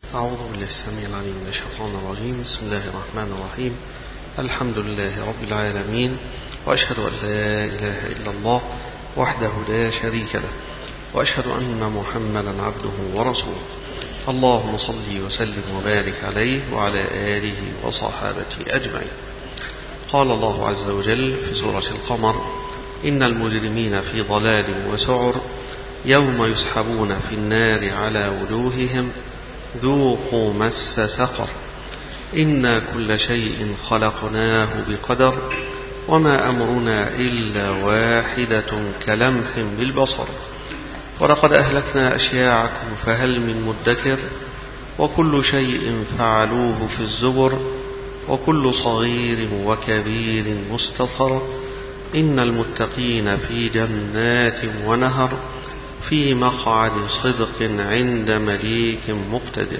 أعوذ بالله السميع العليم من الشيطان الرجيم. بسم الله الرحمن الرحيم. الحمد لله رب العالمين، وأشهد أن لا إله إلا الله وحده لا شريك له، وأشهد أن محمدا عبده ورسوله. اللهم صل وسلم وبارك عليه وعلى آله وصحابته أجمعين. قال الله عز وجل في سورة القمر: إن المجرمين في ضلال وسعر يوم يسحبون في النار على وجوههم ذوقوا مس سقر إنا كل شيء خلقناه بقدر وما أمرنا إلا واحدة كلمح بالبصر ولقد أهلكنا أشياعكم فهل من مدكر وكل شيء فعلوه في الزبر وكل صغير وكبير مستطر إن المتقين في جنات ونهر في مقعد صدق عند مليك مقتدر.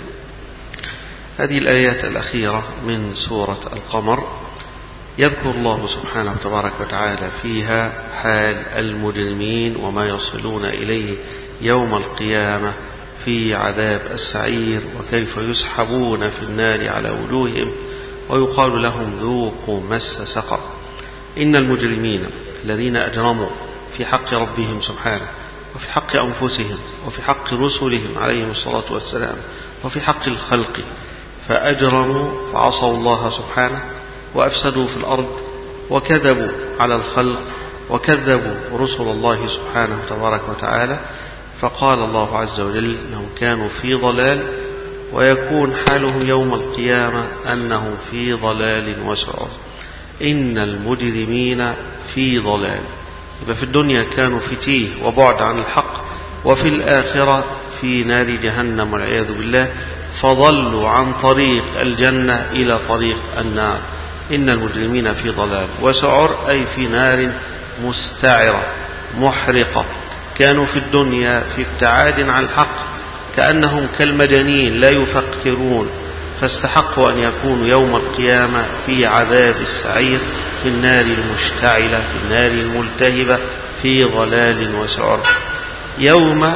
هذه الآيات الأخيرة من سورة القمر يذكر الله سبحانه وتبارك وتعالى فيها حال المجرمين وما يصلون إليه يوم القيامة في عذاب السعير، وكيف يسحبون في النار على وجوههم ويقال لهم ذوقوا مس سقر. إن المجرمين الذين أجرموا في حق ربهم سبحانه وفي حق أنفسهم وفي حق رسلهم عليهم الصلاة والسلام وفي حق الخلق، فأجرموا فعصوا الله سبحانه وأفسدوا في الأرض وكذبوا على الخلق وكذبوا رسل الله سبحانه تبارك وتعالى، فقال الله عز وجل أنهم كانوا في ضلال، ويكون حالهم يوم القيامة أنهم في ضلال وسعر. إن المجرمين في ضلال، يبقى في الدنيا كانوا في تيه وبعد عن الحق، وفي الآخرة في نار جهنم والعياذ بالله، فضلوا عن طريق الجنة إلى طريق النار. إن المجرمين في ضلال وسعر، أي في نار مستعرة محرقة. كانوا في الدنيا في ابتعاد عن الحق كأنهم كالمجانين لا يفكرون، فاستحقوا أن يكونوا يوم القيامة في عذاب السعير، في النار المشتعلة، في النار الملتهبة، في ضلال وسعر. يوم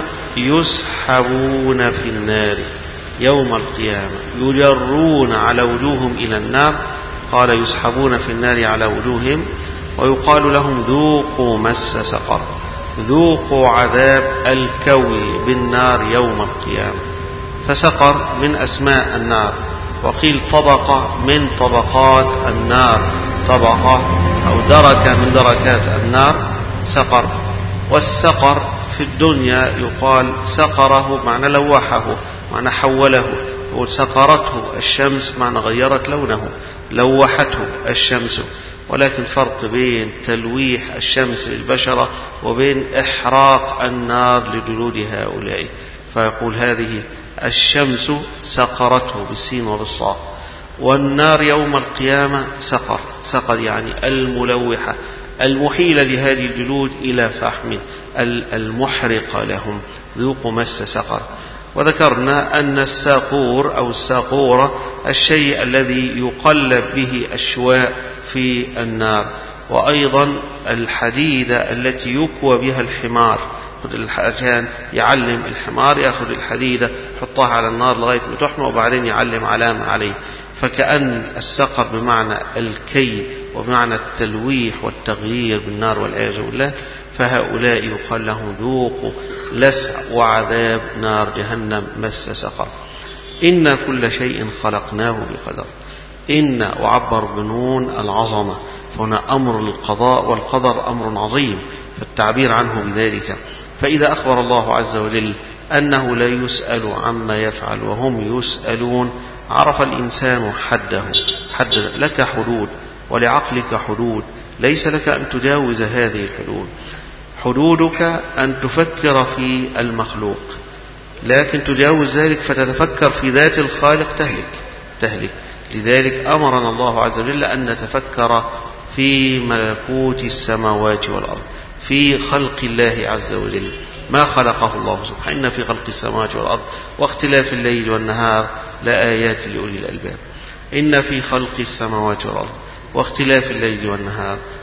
يسحبون في النار، يوم القيامة يجرون على وجوههم إلى النار. قال يسحبون في النار على وجوههم، ويقال لهم ذوقوا مس سقر، ذوقوا عذاب الكوي بالنار يوم القيامة. فسقر من أسماء النار، وقيل طبقة من طبقات النار، طبقة أو دركة من دركات النار سقر. والسقر في الدنيا يقال سقره معنى لوحه، معنى حوله، وسقرته الشمس معنى غيرت لونه، لوحته الشمس. ولكن فرق بين تلويح الشمس للبشرة وبين إحراق النار لجلود هؤلاء، فيقول هذه الشمس سقرته بالسين وبالصاد، والنار يوم القيامة سقر. سقر يعني الملوحة المحيلة لهذه الجلود إلى فحم، المحرقة لهم. ذوقوا مس سقر. وذكرنا أن الساقور أو الساقورة الشيء الذي يقلب به الشواء في النار، وأيضا الحديدة التي يكوى بها الحمار. عشان يعلم الحمار يأخذ الحديدة يحطها على النار لغاية ما تحمى، وبعدين يعلم علامة عليه. فكأن السقر بمعنى الكي وبمعنى التلويح والتغيير بالنار والعياذ بالله. فهؤلاء يقال لهم ذوقوا لسع وعذاب نار جهنم مس سقر. إن كل شيء خلقناه بقدر. إن وعبر بنون العظمة، فهنا أمر القضاء والقدر أمر عظيم، فالتعبير عنه بذلك. فإذا أخبر الله عز وجل أنه لا يسأل عما يفعل وهم يسألون، عرف الإنسان حده. حد لك حدود ولعقلك حدود، ليس لك أن تجاوز هذه الحدود. حدودك أن تفكر في المخلوق، لكن تجاوز ذلك فتتفكر في ذات الخالق تهلك. لذلك أمرنا الله عز وجل أن نتفكر في ملكوت السماوات والأرض، في خلق الله عز وجل، ما خلقه الله سبحانه. إن في خلق السماوات والأرض واختلاف الليل والنهار لآيات لأولي الألباب. إن في خلق السماوات والأرض واختلاف الليل والنهار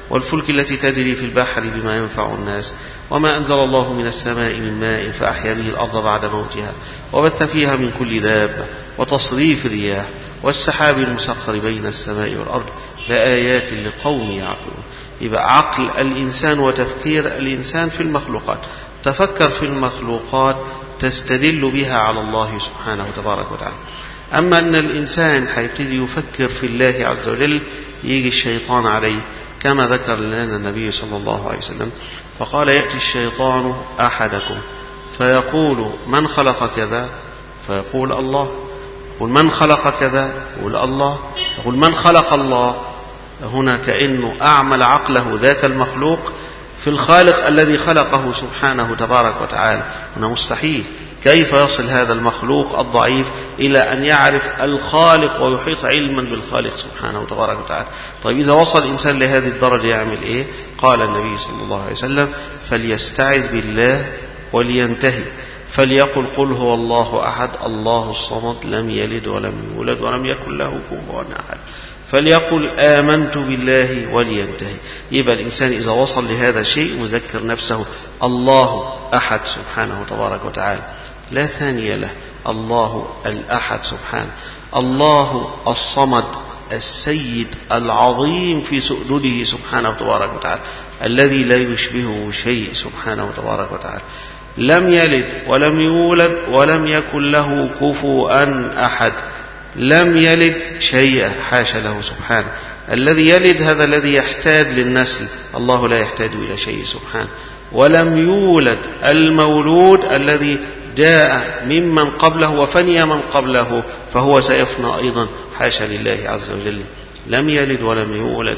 والفلك التي تجري في البحر بما ينفع الناس وما أنزل الله من السماء من ماء فأحيا به الأرض بعد موتها وبث فيها من كل دابة وتصريف الرياح والسحاب المسخر بين السماء والأرض لآيات لقوم يعقلون. يبقى عقل الإنسان وتفكير الإنسان في المخلوقات، تفكر في المخلوقات تستدل بها على الله سبحانه وتبارك وتعالى. أما أن الإنسان حيبتدي يفكر في الله عز وجل يجي الشيطان عليه، كما ذكر لنا النبي صلى الله عليه وسلم فقال: يأتي الشيطان أحدكم فيقول: من خلق كذا؟ فيقول: الله. يقول: من خلق كذا؟ يقول: الله. يقول: من خلق الله؟ هنا كأنه أعمل عقله ذاك المخلوق في الخالق الذي خلقه سبحانه تبارك وتعالى. هنا مستحيل. كيف يصل هذا المخلوق الضعيف إلى أن يعرف الخالق ويحيط علما بالخالق سبحانه تبارك وتعالى؟ طيب إذا وصل الإنسان لهذه الدرجة يعمل إيه؟ قال النبي صلى الله عليه وسلم: فليستعذ بالله ولينتهي، فليقل: قل هو الله أحد الله الصمد لم يلد ولم يولد ولم يكن له كفوا أحد، فليقل آمنت بالله ولينتهي. يبقى الإنسان إذا وصل لهذا الشيء مذكر نفسه الله أحد سبحانه تبارك وتعالى لا ثاني له، الله الأحد سبحانه، الله الصمد السيد العظيم في سؤدده سبحانه تبارك وتعالى الذي لا يشبهه شيء سبحانه تبارك وتعالى، لم يلد ولم يولد ولم يكن له كفوا أحد، لم يلد شيئا حاشا له سبحانه. الذي يلد هذا الذي يحتاج للنسل، الله لا يحتاج إلى شيء سبحانه. ولم يولد المولود الذي جاء ممن قبله وفني من قبله فهو سيفنى أيضا حاشا لله عز وجل. لم يلد ولم يولد.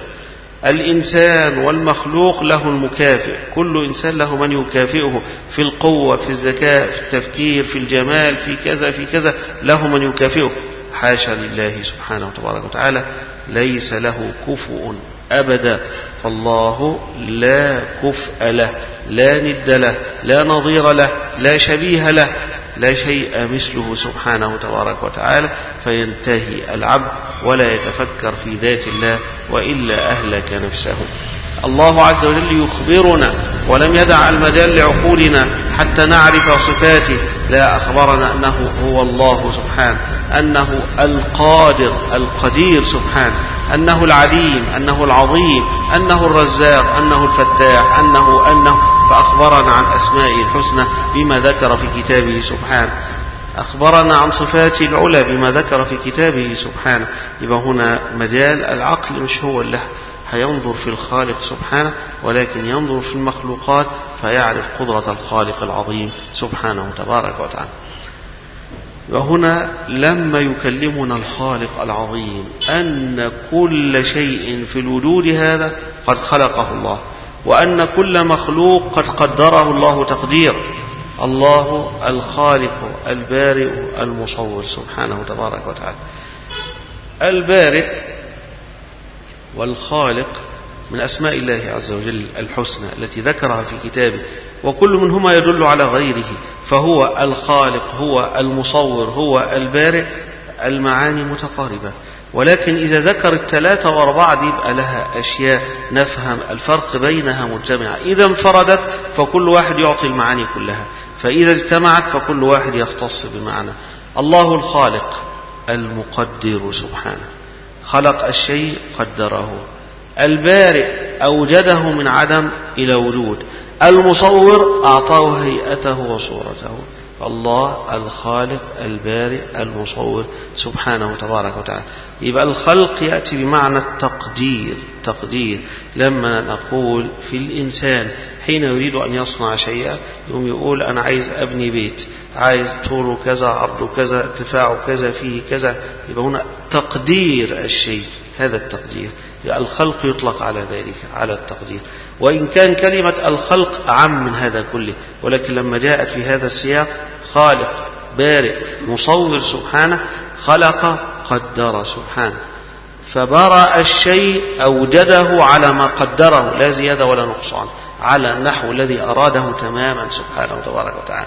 الإنسان والمخلوق له المكافئ، كل إنسان له من يكافئه في القوة، في الذكاء، في التفكير، في الجمال، في كذا في كذا، له من يكافئه حاشا لله سبحانه وتبارك وتعالى، ليس له كفؤ أبدا. فالله لا كفء له، لا ند له، لا نظير له، لا شبيه له، لا شيء مثله سبحانه تبارك وتعالى، فينتهي العبد ولا يتفكر في ذات الله وإلا أهلك نفسه. الله عز وجل يخبرنا ولم يدع المجال لعقولنا حتى نعرف صفاته، لا أخبرنا أنه هو الله سبحانه، أنه القادر القدير سبحانه، أنه العليم، أنه العظيم، أنه الرزاق، أنه الفتاح، أنه فأخبرنا عن أسمائه الحسنى بما ذكر في كتابه سبحانه، أخبرنا عن صفاته العلى بما ذكر في كتابه سبحانه. يبقى هنا مجال العقل مش هو اللي هينظر في الخالق سبحانه، ولكن ينظر في المخلوقات فيعرف قدرة الخالق العظيم سبحانه تبارك وتعالى. وهنا لما يكلمنا الخالق العظيم أن كل شيء في الوجود هذا قد خلقه الله، وأن كل مخلوق قد قدره الله تقدير. الله الخالق البارئ المصور سبحانه تبارك وتعالى. البارئ والخالق من أسماء الله عز وجل الحسنى التي ذكرها في كتابه، وكل منهما يدل على غيره، فهو الخالق، هو المصور، هو البارئ. المعاني متقاربة، ولكن إذا ذكر الثلاثة وأربعة يبقى لها أشياء نفهم الفرق بينها مجتمعة. إذا انفردت فكل واحد يعطي المعاني كلها، فإذا اجتمعت فكل واحد يختص بمعنى. الله الخالق المقدر سبحانه، خلق الشيء قدره. البارئ أوجده من عدم إلى وجود. المصور أعطاه هيئته وصورته. الله الخالق البارئ المصور سبحانه تبارك وتعالى. يبقى الخلق يأتي بمعنى التقدير. تقدير لما نقول في الإنسان حين يريد أن يصنع شيئا يقوم يقول أنا عايز أبني بيت، عايز طوله كذا، عرضه كذا، ارتفاعه كذا، فيه كذا. يبقى هنا تقدير الشيء، هذا التقدير. الخلق يطلق على ذلك، على التقدير، وإن كان كلمة الخلق أعم من هذا كله، ولكن لما جاءت في هذا السياق خالق بارئ مصور سبحانه، خلق قدر سبحانه، فبرأ الشيء أوجده على ما قدره، لا زيادة ولا نقصان، على النحو الذي أراده تماما سبحانه وتبارك وتعالى.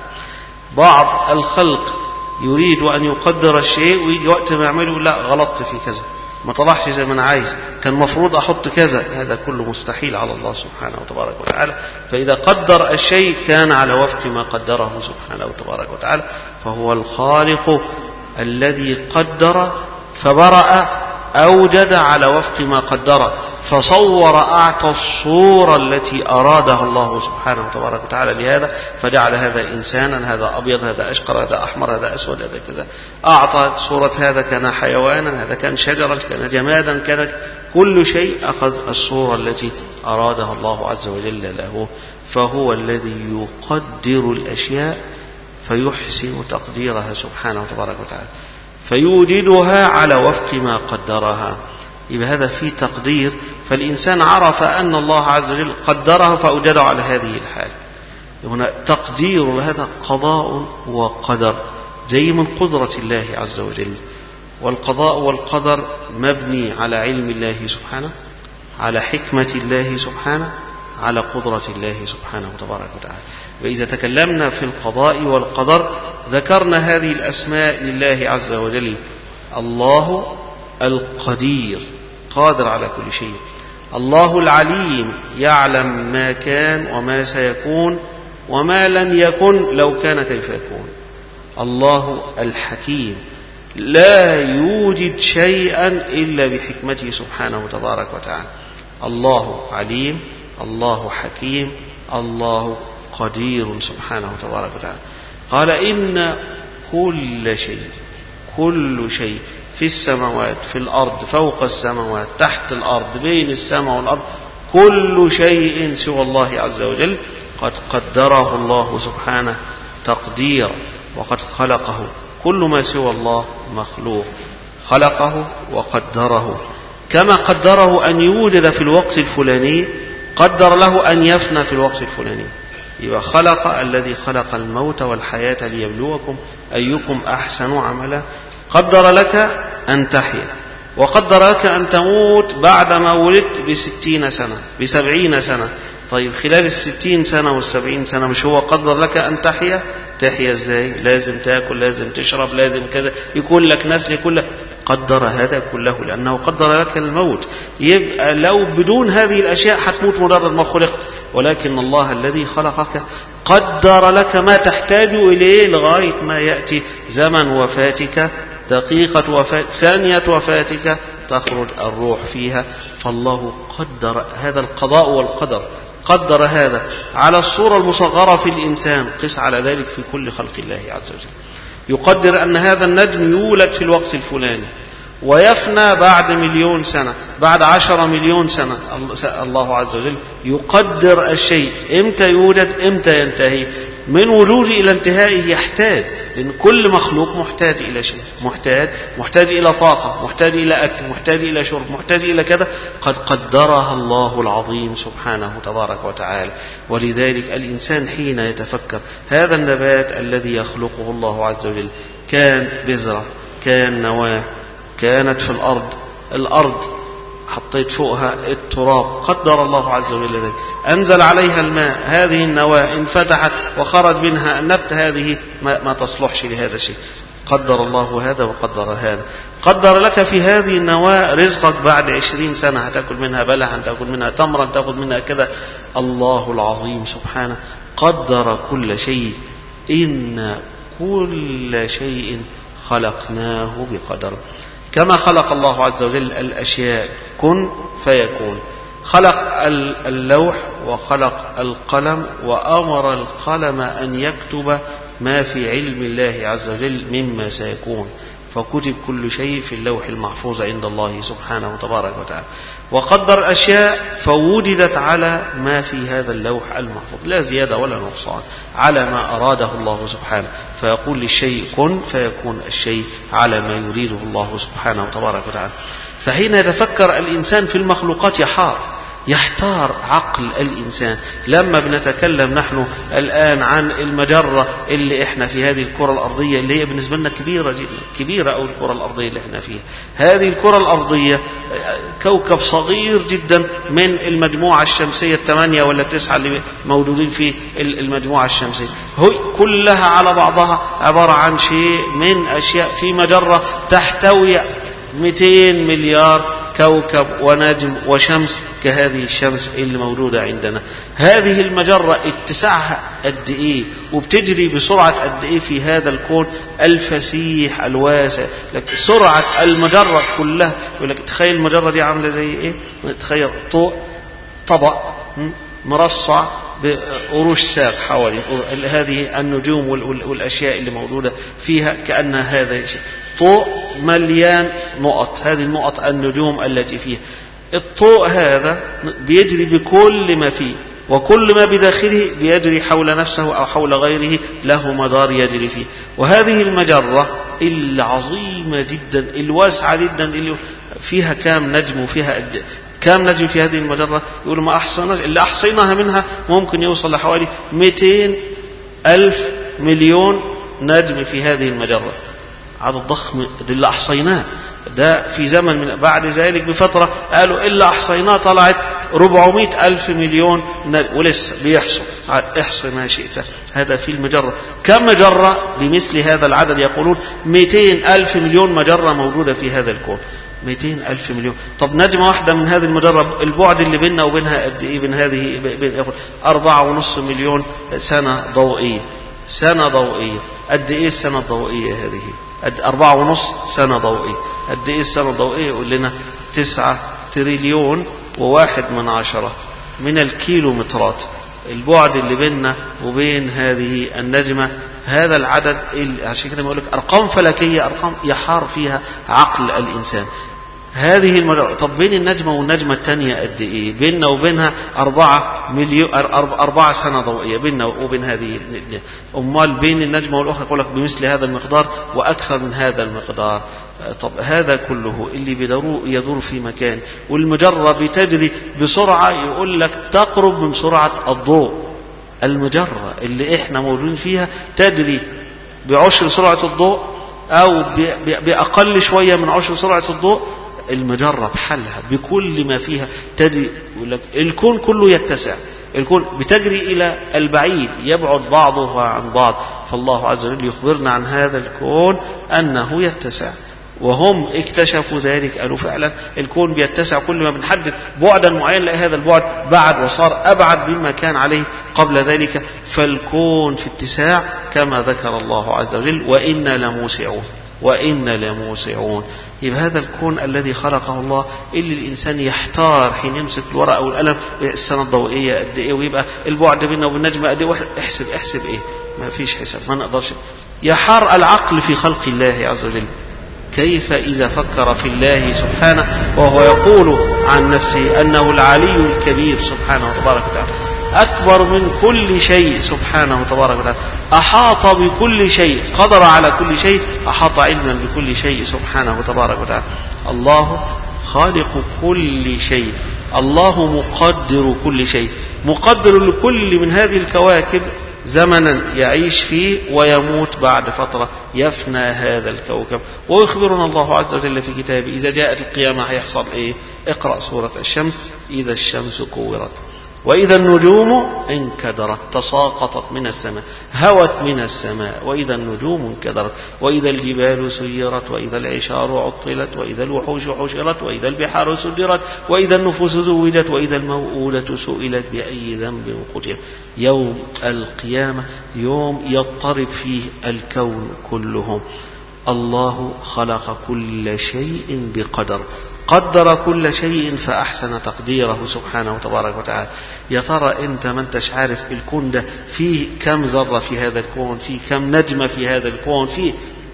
بعض الخلق يريد أن يقدر الشيء ويجي وقت ما يعمله لا غلطت في كذا، ما طلعش زي ما أنا عايز، كان مفروض أحط كذا، هذا كله مستحيل على الله سبحانه وتبارك وتعالى. فإذا قدر الشيء كان على وفق ما قدره سبحانه وتبارك وتعالى، فهو الخالق الذي قدر فبرأ، أوجد على وفق ما قدر، فصور أعطى الصورة التي أرادها الله سبحانه وتبارك وتعالى لهذا، فجعل هذا إنسانا، هذا أبيض، هذا أشقر، هذا أحمر، هذا أسود، هذا كذا، أعطى صورة هذا كان حيوانا، هذا كان شجرا، كان جمادا، كان كل شيء أخذ الصورة التي أرادها الله عز وجل له. فهو الذي يقدر الأشياء فيحسن تقديرها سبحانه وتبارك وتعالى، فيوجدها على وفق ما قدرها. يبقى هذا في تقدير، فالإنسان عرف أن الله عز وجل قدره فأوجده على هذه الحال. هنا تقدير، هذا قضاء وقدر، جاي من قدرة الله عز وجل. والقضاء والقدر مبني على علم الله سبحانه، على حكمة الله سبحانه، على قدرة الله سبحانه وتبارك وتعالى. وإذا تكلمنا في القضاء والقدر ذكرنا هذه الأسماء لله عز وجل: الله القدير، قادر على كل شيء. الله العليم، يعلم ما كان وما سيكون وما لن يكن لو كان كيف يكون. الله الحكيم، لا يوجد شيئا إلا بحكمته سبحانه وتبارك وتعالى. الله عليم، الله حكيم، الله قدير سبحانه وتبارك وتعالى. قال: إن كل شيء في السماوات، في الأرض، فوق السماوات، تحت الأرض، بين السماء والأرض، كل شيء سوى الله عز وجل قد قدره الله سبحانه تقديرا، وقد خلقه. كل ما سوى الله مخلوق، خلقه وقدره. كما قدره أن يوجد في الوقت الفلاني، قدر له أن يفنى في الوقت الفلاني. يبقى خلق الذي خلق الموت والحياة ليبلوكم أيكم أحسن عملا. قدر لك أن تحيا، وقدر لك أن تموت بعدما ولدت ب60 سنة، ب70 سنة. طيب خلال 60 سنة وال70 سنة مش هو قدر لك أن تحيا؟ تحيا ازاي؟ لازم تأكل، لازم تشرب، لازم كذا، يكون لك نسل، يكون لك. قدر هذا كله لأنه قدر لك الموت. يبقى لو بدون هذه الأشياء حتموت مجرد ما خلقت، ولكن الله الذي خلقك قدر لك ما تحتاج إليه لغاية ما يأتي زمن وفاتك، دقيقة وفاتك، ثانية وفاتك، تخرج الروح فيها. فالله قدر هذا القضاء والقدر، قدر هذا على الصورة المصغرة في الإنسان، قس على ذلك في كل خلق الله عز وجل. يقدر أن هذا النجم يولد في الوقت الفلاني ويفنى بعد 1,000,000 سنة، بعد 10 مليون سنة. الله عز وجل يقدر الشيء إمتى يوجد، إمتى ينتهي. من وجوده إلى انتهائه يحتاج، لأن كل مخلوق محتاج إلى شيء، محتاج إلى طاقة، محتاج إلى أكل، محتاج إلى شرب، محتاج إلى كذا. قد قدرها الله العظيم سبحانه تبارك وتعالى. ولذلك الإنسان حين يتفكر هذا النبات الذي يخلقه الله عز وجل، كان بذرة، كان نواة، كانت في الأرض حطيت فوقها التراب، قدر الله عز وجل ذلك، أنزل عليها الماء، هذه النواة انفتحت وخرج منها النبت، هذه ما تصلحش لهذا الشيء. قدر الله هذا وقدر هذا. قدر لك في هذه النواة رزقك بعد 20 سنة، هتأكل منها بلحا، تأكل منها تمرا، تأكل منها كذا. الله العظيم سبحانه قدر كل شيء. إن كل شيء خلقناه بقدر. كما خلق الله عز وجل الأشياء كن فيكون، خلق اللوح وخلق القلم، وأمر القلم أن يكتب ما في علم الله عز وجل مما سيكون، فكتب كل شيء في اللوح المحفوظ عند الله سبحانه وتبارك وتعالى. وقدر أشياء فوجدت على ما في هذا اللوح المحفوظ، لا زيادة ولا نقصان، على ما أراده الله سبحانه. فيقول للشيء كن فيكون الشيء على ما يريده الله سبحانه وتبارك وتعالى. فحين يتفكر الإنسان في المخلوقات يحتار عقل الإنسان. لما بنتكلم نحن الآن عن المجرة اللي احنا في هذه الكرة الأرضية، اللي هي بالنسبة لنا كبيرة جدا، كبيرة أو الكرة الأرضية اللي احنا فيها، هذه الكرة الأرضية كوكب صغير جدا من المجموعة الشمسية 8 ولا 9 اللي موجودين في المجموعة الشمسية، هي كلها على بعضها عبارة عن شيء من أشياء في مجرة تحتوي 200 مليار كوكب ونجم وشمس كهذه الشمس اللي موجودة عندنا. هذه المجرة اتساعها قد ايه وبتجري بسرعة قد ايه في هذا الكون الفسيح الواسع. لك سرعة المجرة كلها، يقول لك تخيل المجرة دي عاملة زي ايه؟ تخيل طبق مرصع بقروش ساق حوالي هذه النجوم والأشياء اللي موجودة فيها، كأن هذا شيء طوق مليان نقط. هذه النقط النجوم التي فيها. الطوق هذا بيجري بكل ما فيه، وكل ما بداخله بيجري حول نفسه أو حول غيره، له مدار يجري فيه. وهذه المجرة العظيمة جدا الواسعة جدا اللي فيها كام نجم وفيها كام نجم في هذه المجرة؟ يقولوا ما أحصيناش، اللي أحصيناها منها ممكن يوصل لحوالي 200,000 مليون نجم في هذه المجرة. عدد ضخم، ده اللي أحصيناه. ده في زمن من بعد ذلك بفترة قالوا إلا أحصيناه طلعت 400,000 مليون ولسه بيحصل. احصي ما شئت. هذا في المجرة. كم مجرة بمثل هذا العدد؟ يقولون 200,000 مليون مجرة موجودة في هذا الكون. 200,000 مليون. طب نجمة واحدة من هذه المجرة البعد اللي بيننا وبينها قد ايه؟ بين هذه 4.5 مليون سنة ضوئية. سنة ضوئية. قد ايه السنة الضوئية هذه؟ قد 4.5 سنة ضوئية. قد ايه السنة الضوئية؟ يقول لنا 9 تريليون و1 من 10 من الكيلومترات البعد اللي بيننا وبين هذه النجمة. هذا العدد عشان كده بقول لك أرقام فلكية، أرقام يحار فيها عقل الإنسان. هذه المجرة. طب بين النجمة والنجمة الثانية قد إيه؟ بيننا وبينها 4 سنة ضوئية بيننا وبين هذه. أمال بين النجمة والأخرى يقول لك بمثل هذا المقدار وأكثر من هذا المقدار. طب هذا كله اللي يدور في مكان، والمجرة بتجري بسرعة يقول لك تقرب من سرعة الضوء. المجرة اللي احنا موجودين فيها تجري بعشر سرعة الضوء أو بأقل شوية من عشر سرعة الضوء. المجرة بحالها بكل ما فيها تجري. يقول لك الكون كله يتسع. الكون بتجري إلى البعيد، يبعد بعضه عن بعض. فالله عز وجل يخبرنا عن هذا الكون أنه يتسع، وهم اكتشفوا ذلك. قالوا فعلا الكون بيتسع، كل ما بنحدد بعدا معين لا هذا البعد بعد وصار أبعد مما كان عليه قبل ذلك. فالكون في اتساع كما ذكر الله عز وجل وإنا لموسعون. وإنا لموسعون. يبقى هذا الكون الذي خلقه الله اللي الإنسان يحتار حين يمسك الورقة أو القلم السنة الضوئية قد إيه، ويبقى البعد بيننا وبين النجمة قد إيه، احسب إيه؟ ما فيش حساب، ما نقدرش. يحار العقل في خلق الله عز وجل. كيف إذا فكر في الله سبحانه وهو يقول عن نفسه أنه العلي الكبير سبحانه وتبارك وتعالى، أكبر من كل شيء سبحانه وتبارك وتعالى، أحاط بكل شيء، قدر على كل شيء، أحاط علما بكل شيء سبحانه وتبارك وتعالى. الله خالق كل شيء، الله مقدر كل شيء، مقدر لكل من هذه الكواكب زمنا يعيش فيه ويموت بعد فترة، يفنى هذا الكوكب. ويخبرنا الله عز وجل في كتابه إذا جاءت القيامة هيحصل إيه؟ اقرأ سورة الشمس. إذا الشمس كورت وإذا النجوم انكدرت، تساقطت من السماء، هوت من السماء. وإذا النجوم انكدرت وإذا الجبال سيرت وإذا العشار عطلت وإذا الوحوش حشرت وإذا البحار سجرت وإذا النفوس زوجت وإذا الموءودة سئلت بأي ذنب قتلت. يوم القيامة يوم يضطرب فيه الكون كلهم. الله خلق كل شيء بقدر، قدر كل شيء فأحسن تقديره سبحانه وتبارك وتعالى. يا ترى أنت ما انتش عارف الكون ده فيه كم ذرة في هذا الكون، فيه كم نجمة في هذا الكون، فيه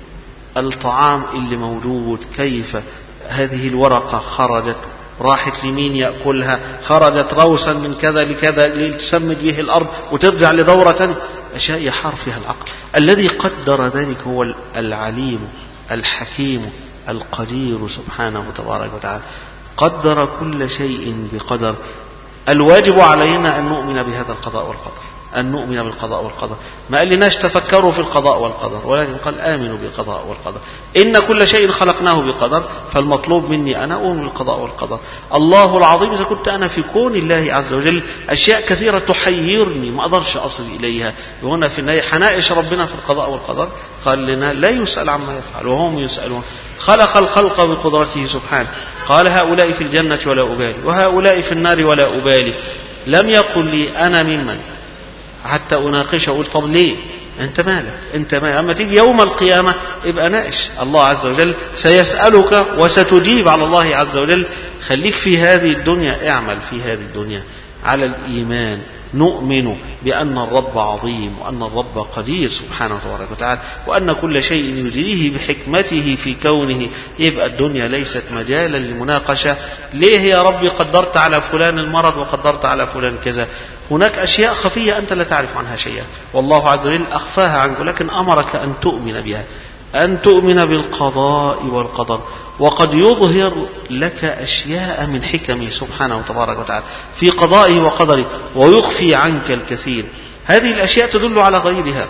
الطعام اللي موجود، كيف هذه الورقة خرجت راحت لمين يأكلها، خرجت روسا من كذا لكذا لتسمد به الأرض وترجع لدورة تانية. أشياء يحار فيها العقل. الذي قدر ذلك هو العليم الحكيم القدير سبحانه وتبارك وتعالى. قدر كل شيء بقدر. الواجب علينا أن نؤمن بهذا القضاء والقدر. أن نؤمن بالقضاء والقدر. ما قال لناش تفكروا في القضاء والقدر، ولكن قال آمنوا بالقضاء والقدر. إن كل شيء خلقناه بقدر، فالمطلوب مني أنا أؤمن بالقضاء والقدر. الله العظيم إذا كنت أنا في كون الله عز وجل أشياء كثيرة تحيرني ما أقدرش أصل إليها، وهنا في النهاية حنائش ربنا في القضاء والقدر قال لنا لا يسأل عما يفعل وهم يسألون. خلق الخلق بقدرته سبحانه، قال هؤلاء في الجنة ولا أبالي وهؤلاء في النار ولا أبالي. لم يقل لي أنا ممن حتى أناقشه أقول طب ليه أنت مالك أنت مالك. أما تيجي يوم القيامة يبقى ناقش الله عز وجل سيسألك وستجيب على الله عز وجل. خليك في هذه الدنيا، اعمل في هذه الدنيا على الإيمان، نؤمن بأن الرب عظيم وأن الرب قدير سبحانه وتبارك وتعالى، وأن كل شيء يجريه بحكمته في كونه. يبقى الدنيا ليست مجالا لمناقشة ليه يا ربي قدرت على فلان المرض وقدرت على فلان كذا. هناك أشياء خفية أنت لا تعرف عنها شيئا والله عز وجل أخفاها عنك، لكن أمرك أن تؤمن بها، أن تؤمن بالقضاء والقدر. وقد يظهر لك أشياء من حكمه سبحانه وتبارك وتعالى في قضائه وقدره، ويخفي عنك الكثير. هذه الأشياء تدل على غيرها.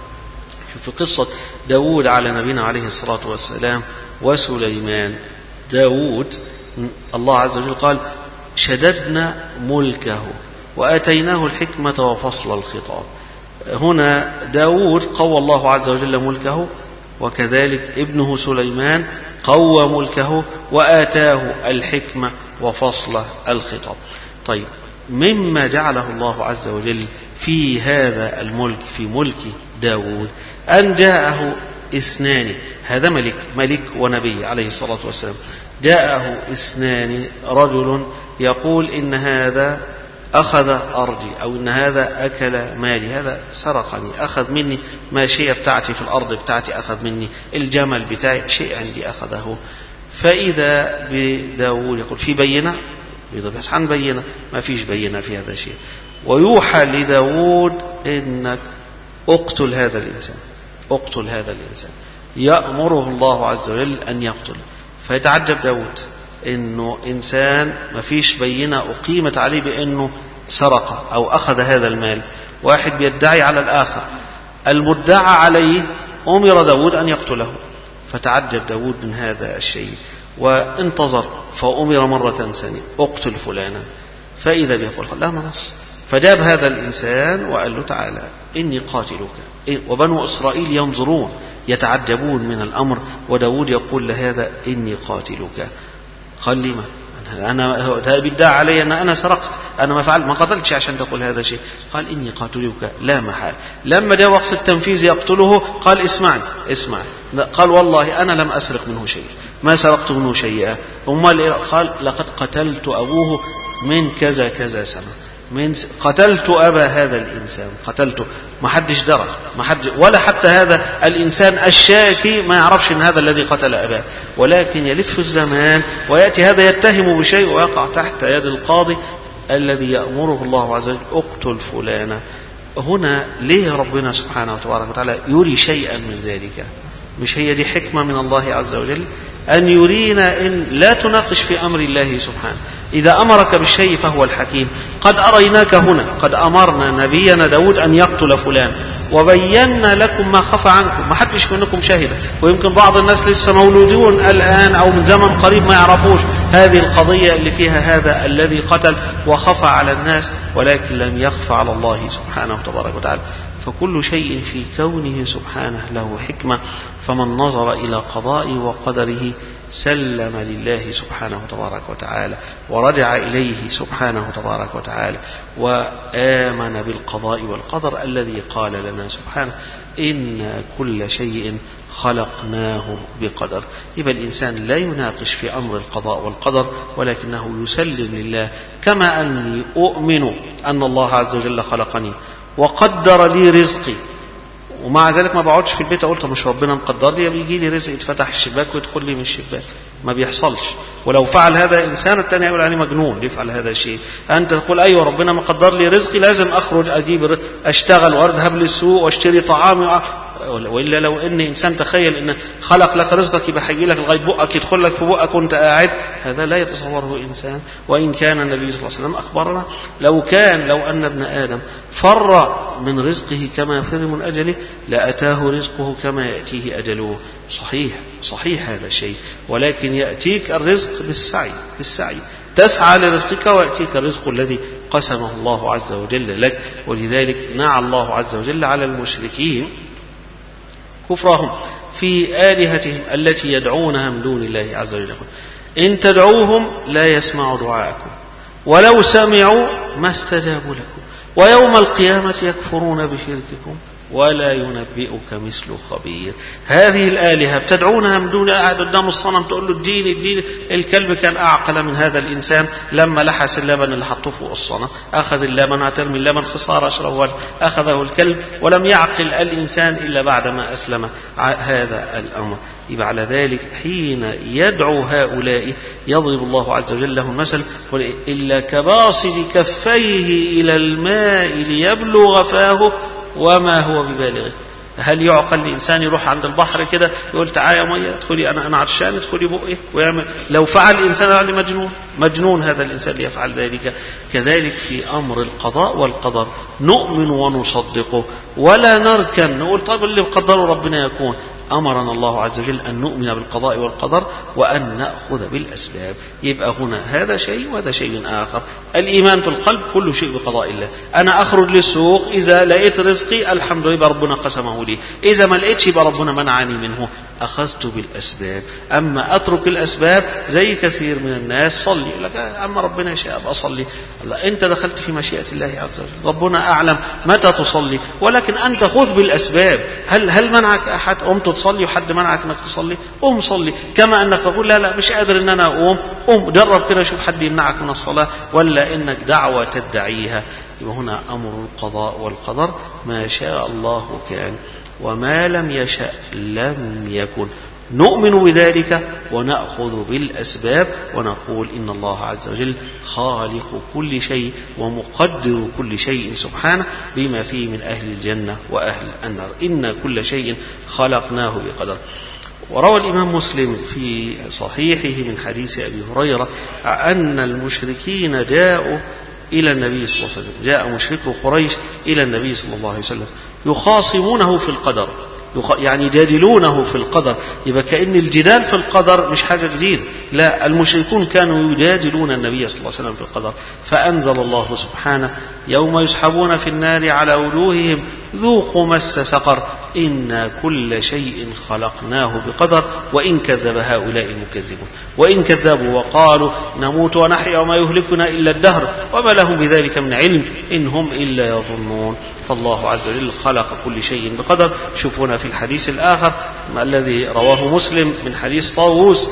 في قصة داود على نبينا عليه الصلاة والسلام وسليمان. داود الله عز وجل قال شددنا ملكه وآتيناه الحكمة وفصل الخطاب. هنا داود قوى الله عز وجل ملكه، وكذلك ابنه سليمان قوى ملكه وآتاه الحكمة وفصل الخطاب. طيب، مما جعله الله عز وجل في هذا الملك في ملك داود أن جاءه اثنان. هذا ملك ونبي عليه الصلاة والسلام. جاءه اثنان، رجل يقول إن هذا أخذ أرضي، أو إن هذا أكل مالي، هذا سرقني، أخذ مني ماشية بتاعتي في الأرض بتاعتي، أخذ مني الجمل بتاعي، شيء عندي أخذه. فإذا بداود يقول في بينة، بس عن بينة، ما فيش بينة في هذا الشيء. ويوحى لداود إنك اقتل هذا الإنسان، اقتل هذا الإنسان. يأمره الله عز وجل أن يقتل. فيتعجب داود إنه إنسان ما فيش بينة أقيمت عليه بأنه سرق أو أخذ هذا المال، واحد بيدعي على الآخر، المدعى عليه أمر داود أن يقتله. فتعجب داود من هذا الشيء وانتظر، فأمر مرة ثانية اقتل فلانا. فإذا بيقول لا منص، فجاب هذا الإنسان وقال له تعالى إني قاتلك. وبنو إسرائيل ينظرون يتعجبون من الأمر، وداود يقول لهذا إني قاتلك. قال لي ما أنا بيدعي علي أن أنا سرقت، أنا ما قتلتش عشان تقول هذا الشيء. قال إني قاتلك لا محال. لما جاء وقت التنفيذ يقتله قال اسمعني. قال والله أنا لم أسرق منه شيء، ما سرقت منه شيئا. قال لقد قتلت أبوه من كذا كذا سنة، قتلت أبا هذا الإنسان، قتلته. ما حدش درى، ولا حتى هذا الإنسان الشاكي ما يعرفش أن هذا الذي قتل أباه. ولكن يلف الزمان ويأتي هذا يتهم بشيء ويقع تحت يد القاضي الذي يأمره الله عز وجل اقتل فلانا. هنا ليه ربنا سبحانه وتبارك وتعالى يري شيئا من ذلك؟ مش هي دي حكمة من الله عز وجل أن يرينا إن لا تناقش في أمر الله سبحانه. إذا أمرك بالشيء فهو الحكيم. قد أريناك هنا، قد أمرنا نبينا داود أن يقتل فلان، وبينا لكم ما خفى عنكم، ما حدش منكم شهد. ويمكن بعض الناس لسه مولودون الآن أو من زمن قريب ما يعرفوش هذه القضية اللي فيها هذا الذي قتل وخفى على الناس، ولكن لم يخفى على الله سبحانه وتبارك وتعالى. فكل شيء في كونه سبحانه له حكمة. فمن نظر إلى قضائه وقدره سلم لله سبحانه وتبارك وتعالى، ورجع إليه سبحانه وتبارك وتعالى، وآمن بالقضاء والقدر الذي قال لنا سبحانه إن كل شيء خلقناه بقدر. يبقى الإنسان لا يناقش في أمر القضاء والقدر، ولكنه يسلم لله. كما أني أؤمن أن الله عز وجل خلقني وقدر لي رزقي، ومع ذلك ما بقعدش في البيت أقول مش ربنا مقدر لي بيجي لي رزق يتفتح الشباك ويدخل لي من الشباك، ما بيحصلش. ولو فعل هذا الإنسان الثاني يقول عليه مجنون يفعل هذا الشيء. أنت تقول أيوة ربنا مقدر لي رزقي، لازم أخرج أجيب أشتغل وأذهب للسوق واشتري طعامي وإلا لو إن إنسان تخيل إن خلق لك رزقك يبقى هيجي لك لغاية بقك يدخل لك في بقك وأنت قاعد، هذا لا يتصوره إنسان. وإن كان النبي صلى الله عليه وسلم أخبرنا لو أن ابن آدم فر من رزقه كما يفر من أجله لأتاه رزقه كما يأتيه أجله. صحيح هذا الشيء، ولكن يأتيك الرزق بالسعي تسعى لرزقك ويأتيك الرزق الذي قسمه الله عز وجل لك. ولذلك نعى الله عز وجل على المشركين كفرهم في آلهتهم التي يدعونها من دون الله عز وجل. إن تدعوهم لا يسمعوا دعاءكم ولو سمعوا ما استجابوا لكم ويوم القيامة يكفرون بشرككم ولا ينبئك مثل خبير. هذه الآلهة بتدعونها من دون أحد، قدام الصنم تقول له الدين. الكلب كان أعقل من هذا الإنسان لما لحس اللبن اللي حطه فوق الصنم، أخذ اللبن هترمي اللبن خسارة أشرب، أخذه الكلب ولم يعقل الإنسان إلا بعدما أسلم هذا الأمر. يبقى على ذلك حين يدعو هؤلاء يضرب الله عز وجل له المثل إلا كباسط كفيه إلى الماء ليبلغ فاه وما هو ببالغه. هل يعقل الإنسان يروح عند البحر كده يقول تعالى يا مية ادخلي أنا عطشان ادخلي بقي ويعمل؟ لو فعل الإنسان يعني مجنون هذا الإنسان ليفعل ذلك. كذلك في أمر القضاء والقدر نؤمن ونصدقه ولا نركن نقول طيب اللي قدره ربنا يكون. أمرنا الله عز وجل أن نؤمن بالقضاء والقدر وأن نأخذ بالأسباب. يبقى هنا هذا شيء وهذا شيء آخر. الإيمان في القلب كل شيء بقضاء الله. أنا أخرج للسوق إذا لقيت رزقي الحمد لله ربنا قسمه لي، إذا ما لقيتش يبقى ربنا منعني منه، أخذت بالأسباب. أما أترك الأسباب زي كثير من الناس صلي لك أما ربنا يشاء أبقى أصلي. الله أنت دخلت في مشيئة الله عز وجل، ربنا أعلم متى تصلي، ولكن أنت خذ بالأسباب. هل منعك أحد قمت تصلي وحد منعك أنك تصلي؟ قم صلي. كما أنك تقول لا مش قادر أن أنا قم جرب كده شوف حد يمنعك من الصلاة، ولا إنك دعوة تدعيها. يبقى هنا أمر القضاء والقدر ما شاء الله كان وما لم يشأ لم يكن. نؤمن بذلك ونأخذ بالأسباب ونقول إن الله عز وجل خالق كل شيء ومقدر كل شيء سبحانه بما فيه من أهل الجنة وأهل النار. إن كل شيء خلقناه بقدر. وروى الإمام مسلم في صحيحه من حديث أبي هريرة أن المشركين جاءوا إلى النبي صلى الله عليه وسلم، جاء مشركو قريش إلى النبي صلى الله عليه وسلم يخاصمونه في القدر، يعني يجادلونه في القدر. يبقى كأن الجدال في القدر مش حاجة جديدة، لا المشركون كانوا يجادلون النبي صلى الله عليه وسلم في القدر. فأنزل الله سبحانه يوم يسحبون في النار على وجوههم ذوقوا مس سقر إنا كل شيء خلقناه بقدر وإن كذب هؤلاء المكذبون. وإن كذبوا وقالوا نموت ونحيا وما يهلكنا إلا الدهر وما لهم بذلك من علم إن هم إلا يظنون. فالله عز وجل خلق كل شيء بقدر. شوفونا في الحديث الآخر الذي رواه مسلم من حديث طاووس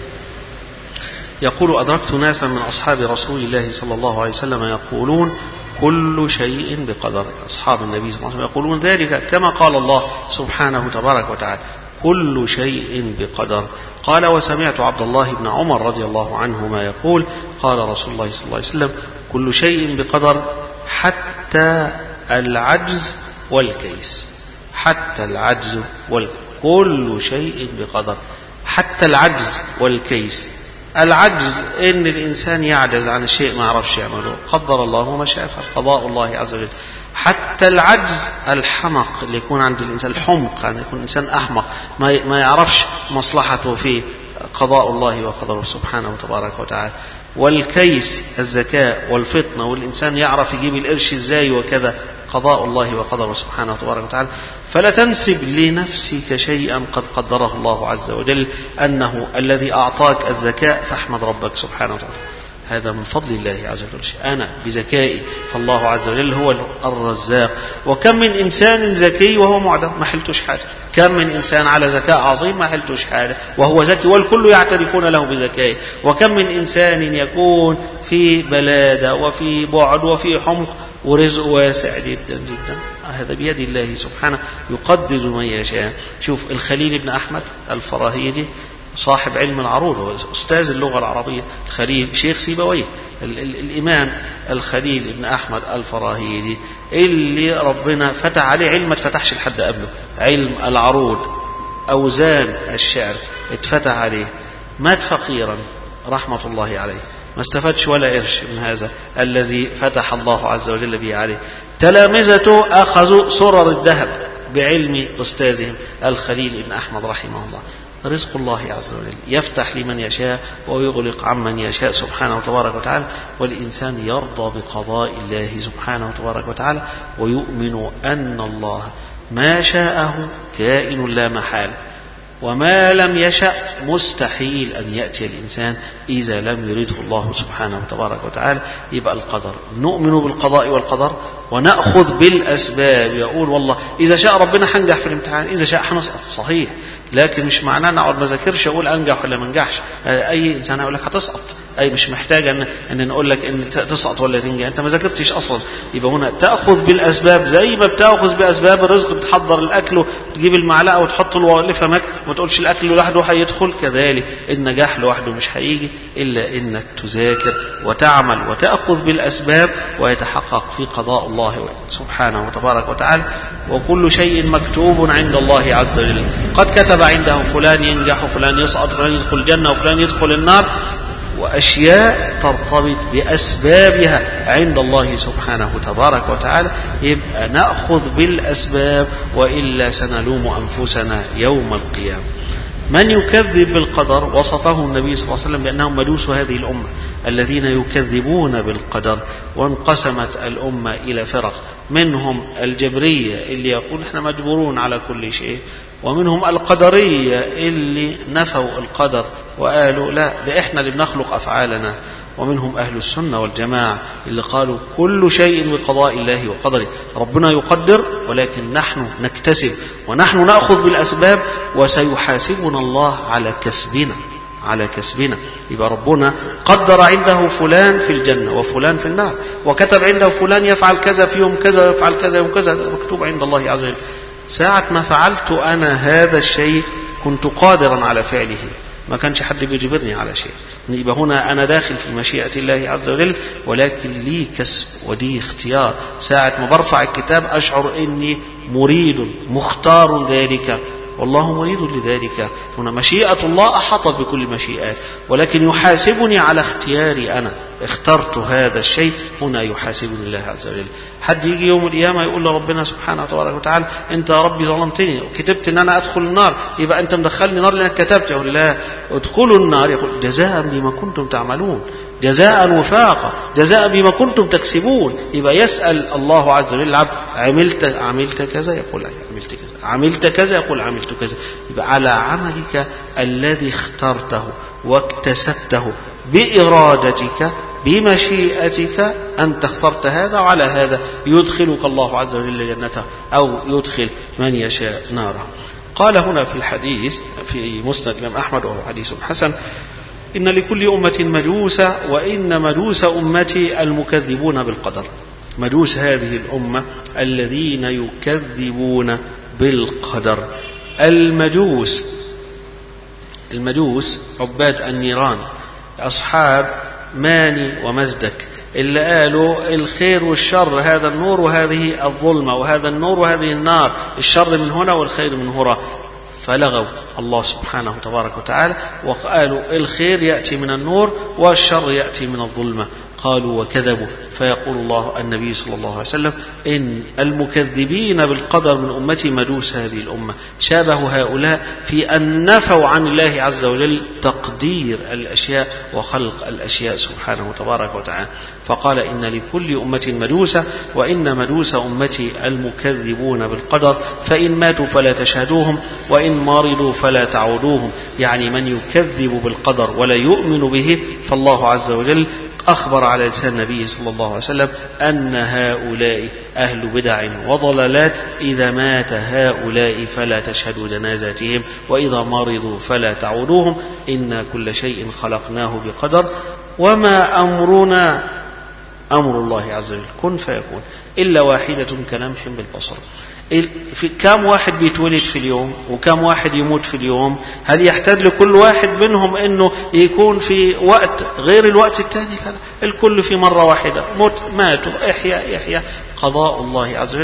يقول أدركت ناسا من أصحاب رسول الله صلى الله عليه وسلم يقولون كل شيء بقدر. أصحاب النبي صلى الله عليه وسلم يقولون ذلك كما قال الله سبحانه تبارك وتعالى كل شيء بقدر. قال وسمعت عبد الله بن عمر رضي الله عنهما يقول قال رسول الله صلى الله عليه وسلم كل شيء بقدر حتى العجز والكيس. حتى العجز كل شيء بقدر حتى العجز والكيس. العجز إن الإنسان يعجز عن الشيء ما يعرفش يعمله، قدر الله وما شاء فعل، قضاء الله عز وجل. حتى العجز الحمق اللي يكون عند الإنسان، الحمق يعني يكون الإنسان أحمق ما يعرفش مصلحته فيه، قضاء الله وقدره سبحانه وتبارك وتعالى. والكيس الذكاء والفطنة والإنسان يعرف يجيب القرش إزاي وكذا، قضاء الله وقدره سبحانه وتبارك وتعالى. فلا تنسب لنفسك شيئا قد قدره الله عز وجل أنه الذي أعطاك الذكاء فاحمد ربك سبحانه وتعالى، هذا من فضل الله عز وجل. أنا بذكائي فالله عز وجل هو الرزاق. وكم من إنسان ذكي وهو معدم ما حلتوش حاجة، كم من إنسان على ذكاء عظيم ما حلتوش حاجة وهو ذكي والكل يعترفون له بذكائه. وكم من إنسان يكون في بلادة وفي بعد وفي حمق ورزق واسع جدا جدا، هذا بيد الله سبحانه يقدر من يشاء. شوف الخليل بن أحمد الفراهيدي صاحب علم العروض وأستاذ اللغة العربية، الخليل شيخ سيبويه، الإمام الخليل بن أحمد الفراهيدي اللي ربنا فتح عليه علم ما فتحش لحد قبله. علم العروض أوزان الشعر اتفتح عليه، مات فقيرا رحمة الله عليه، ما استفادش ولا قرش من هذا الذي فتح الله عز وجل به عليه. تلامذته أخذوا سرر الذهب بعلم أستاذهم الخليل بن أحمد رحمه الله. رزق الله عز وجل يفتح لمن يشاء ويغلق عمن يشاء سبحانه وتبارك وتعالى، والإنسان يرضى بقضاء الله سبحانه وتبارك وتعالى ويؤمن أن الله ما شاءه كائن لا محال، وما لم يشأ مستحيل أن يأتي الإنسان إذا لم يريده الله سبحانه وتبارك وتعالى. يبقى القدر، نؤمن بالقضاء والقدر ونأخذ بالأسباب. يقول والله إذا شاء ربنا هنجح في الامتحان، إذا شاء هنسقط، صحيح، لكن مش معناه نقعد ما ذاكرش أقول أنجح ولا ما انجحش. أي إنسان هيقول لك هتسقط، أي مش محتاج أن نقول لك أن تسقط ولا تنجح، أنت ما ذاكرتش أصلا. يبقى هنا تأخذ بالأسباب زي ما بتأخذ بأسباب الرزق، بتحضر الأكل وتجيب المعلقة وتحط لفمك وما تقولش الأكل لوحده هيدخل. كذلك النجاح لوحده مش هيجي إلا إنك تذاكر وتعمل وتأخذ بالأسباب ويتحقق في قضاء الله سبحانه وتبارك وتعالى. وكل شيء مكتوب عند الله عز وجل، قد كتب عنده فلان ينجح وفلان يسقط وفلان يدخل الجنة وفلان يدخل النار، وأشياء ترتبط بأسبابها عند الله سبحانه وتبارك وتعالى. يبقى نأخذ بالأسباب وإلا سنلوم أنفسنا يوم القيامة. من يكذب بالقدر وصفه النبي صلى الله عليه وسلم بأنهم مجوس هذه الأمة الذين يكذبون بالقدر. وانقسمت الأمة إلى فرق، منهم الجبرية اللي يقول احنا مجبورون على كل شيء، ومنهم القدرية اللي نفوا القدر وقالوا لا، ده احنا اللي بنخلق أفعالنا، ومنهم أهل السنة والجماعة اللي قالوا كل شيء بقضاء الله وقدره، ربنا يقدر ولكن نحن نكتسب ونحن نأخذ بالأسباب، وسيحاسبنا الله على كسبنا. يبقى ربنا قدر عنده فلان في الجنة وفلان في النار، وكتب عنده فلان يفعل كذا في يوم كذا ويفعل كذا يوم كذا، مكتوب عند الله عز وجل. ساعة ما فعلت أنا هذا الشيء كنت قادرا على فعله، ما كانش حد بيجبرني على شيء. يبقى هنا أنا داخل في مشيئة الله عز وجل، ولكن لي كسب ولي اختيار. ساعة ما برفع الكتاب أشعر إني مريد مختار ذلك، والله مريد لذلك. هنا مشيئة الله أحاطت بكل مشيئات، ولكن يحاسبني على اختياري أنا، اخترت هذا الشيء، هنا يحاسبني الله عز وجل. حد يجي يوم القيامة يقول لربنا سبحانه وتبارك وتعالى انت يا ربي ظلمتني وكتبت ان انا ادخل النار، يبقى انت مدخلني نار لانك كتبت. يقول لا، ادخلوا النار، يقول جزاء بما كنتم تعملون، جزاء وفاقا، جزاء بما كنتم تكسبون. يبقى يسأل الله عز وجل العبد عملت كذا، يقول عملت كذا، عملت كذا، يقول عملت كذا. يبقى على عملك الذي اخترته واكتسبته بإرادتك بمشيئتك، أنت اخترت هذا، وعلى هذا يدخلك الله عز وجل جنته أو يدخل من يشاء ناره. قال هنا في الحديث في مسند الإمام أحمد وهو حديث حسن: إن لكل أمة مجوسة، وإن مجوس أمتي المكذبون بالقدر. مجوس هذه الأمة الذين يكذبون بالقدر. المجوس عباد النيران، أصحاب ماني ومزدك، اللي قالوا الخير والشر، هذا النور وهذه الظلمة، وهذا النور وهذه النار، الشر من هنا والخير من هنا. فلغوا الله سبحانه وتبارك وتعالى وقالوا الخير يأتي من النور والشر يأتي من الظلمة، قالوا وكذبوا. فيقول الله النبي صلى الله عليه وسلم: إن المكذبين بالقدر من أمتي مجوس هذه الأمة. شابه هؤلاء في أن نفوا عن الله عز وجل تقدير الأشياء وخلق الأشياء سبحانه وتبارك وتعالى. فقال: إن لكل أمة مجوسة، وإن مجوس أمتي المكذبون بالقدر، فإن ماتوا فلا تشهدوهم، وإن مرضوا فلا تعودوهم. يعني من يكذب بالقدر ولا يؤمن به، فالله عز وجل أخبر على لسان النبي صلى الله عليه وسلم أن هؤلاء أهل بدع وضلالات، إذا مات هؤلاء فلا تشهدوا جنازاتهم، وإذا مرضوا فلا تعودوهم. إن كل شيء خلقناه بقدر، وما أمرنا أمر الله عز وجل كن فيكون، إلا واحدة كلمح بالبصر. في كم واحد بيتولد في اليوم وكم واحد يموت في اليوم؟ هل يحتاج لكل واحد منهم انه يكون في وقت غير الوقت الثاني؟ الكل في مرة واحدة، ماتوا، احيا. قضاء الله عز وجل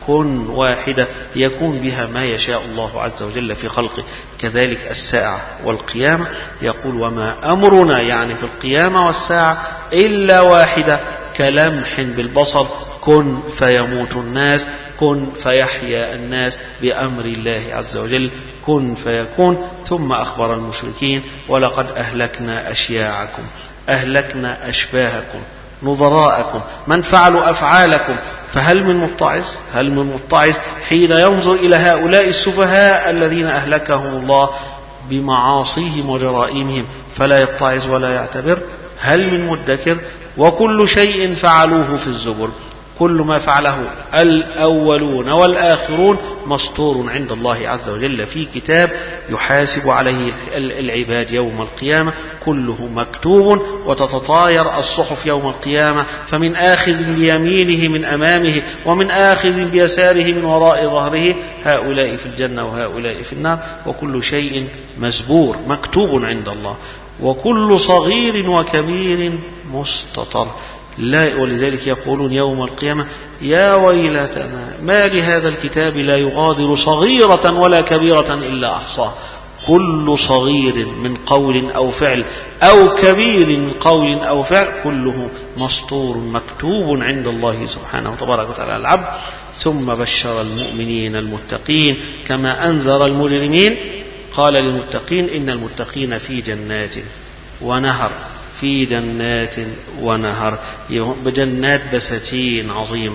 كن واحدة يكون بها ما يشاء الله عز وجل في خلقه. كذلك الساعة والقيامة، يقول وما أمرنا يعني في القيامة والساعة إلا واحدة كلمح بالبصر، كن فيموت الناس، كن فيحيا الناس بأمر الله عز وجل، كن فيكون. ثم أخبر المشركين ولقد أهلكنا أشياعكم، أهلكنا أشباهكم، نظراءكم، من فعلوا أفعالكم، فهل من متعظ؟ هل من متعظ حين ينظر إلى هؤلاء السفهاء الذين أهلكهم الله بمعاصيهم وجرائمهم فلا يتعظ ولا يعتبر؟ هل من مدكر؟ وكل شيء فعلوه في الزبر، كل ما فعله الأولون والآخرون مسطور عند الله عز وجل في كتاب يحاسب عليه العباد يوم القيامة، كله مكتوب، وتتطاير الصحف يوم القيامة، فمن آخذ بيمينه من أمامه ومن آخذ بيساره من وراء ظهره، هؤلاء في الجنة وهؤلاء في النار، وكل شيء مزبور مكتوب عند الله، وكل صغير وكبير مستطر. لا، ولذلك يقولون يوم القيامة يا ويلتنا ما لهذا الكتاب لا يغادر صغيرة ولا كبيرة إلا أحصاها، كل صغير من قول أو فعل أو كبير من قول أو فعل كله مسطور مكتوب عند الله سبحانه وتبارك وتعالى العبد. ثم بشر المؤمنين المتقين كما أنذر المجرمين، قال للمتقين إن المتقين في جنات ونهر، في جنات ونهر، بجنات بساتين عظيمة.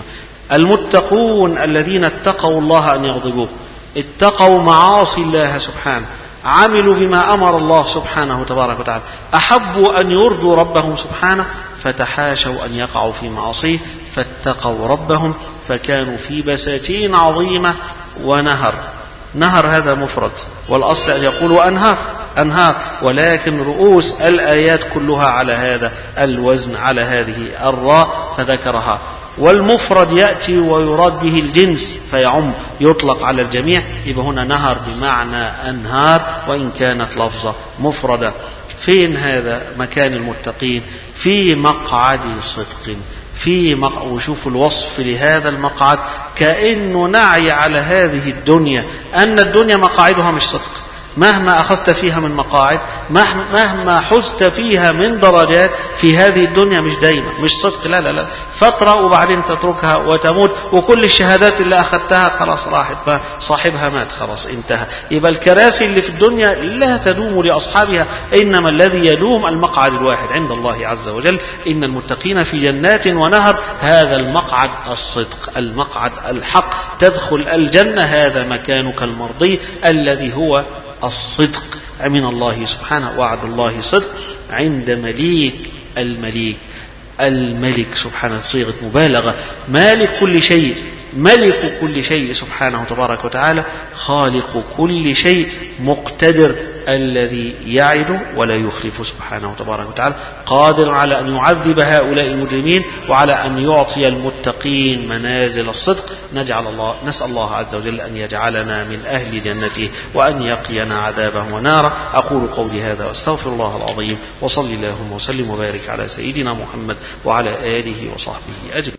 المتقون الذين اتقوا الله أن يغضبوه، اتقوا معاصي الله سبحانه، عملوا بما أمر الله سبحانه تبارك وتعالى، أحبوا أن يرضوا ربهم سبحانه فتحاشوا أن يقعوا في معاصيه، فاتقوا ربهم فكانوا في بساتين عظيمة ونهر. نهر هذا مفرد، والأصل أن يقولوا أنهار، ولكن رؤوس الآيات كلها على هذا الوزن، على هذه الراء فذكرها. والمفرد يأتي ويراد به الجنس فيعم، يطلق على الجميع، يبقى هنا نهر بمعنى أنهار وإن كانت لفظة مفردة. فين هذا مكان المتقين؟ في مقعد صدق، وشوفوا الوصف لهذا المقعد كأنه نعي على هذه الدنيا أن الدنيا مقاعدها مش صدق، مهما أخذت فيها من مقاعد، مهما حزت فيها من درجات في هذه الدنيا مش دايما، مش صدق، لا، فترة وبعدين تتركها وتموت، وكل الشهادات اللي أخذتها خلاص راحت، صاحبها مات خلاص انتهى. يبقى الكراسي اللي في الدنيا لا تدوم لأصحابها، إنما الذي يدوم المقعد الواحد عند الله عز وجل. إن المتقين في جنات ونهر، هذا المقعد الصدق، المقعد الحق، تدخل الجنة، هذا مكانك المرضي الذي هو الصدق من الله سبحانه. وعد الله صدق عند مليك الملك سبحانه، صيغة مبالغة، مالك كل شيء، ملك كل شيء سبحانه تبارك وتعالى، خالق كل شيء، مقتدر الذي يعد ولا يخلف سبحانه تبارك وتعالى، قادر على أن يعذب هؤلاء المجرمين وعلى أن يعطي المتقين منازل الصدق. نسأل الله عز وجل أن يجعلنا من أهل جنته وأن يقينا عذابه وناره. أقول قولي هذا وأستغفر الله العظيم، وصل اللهم وسلم وبارك على سيدنا محمد وعلى آله وصحبه أجمعين.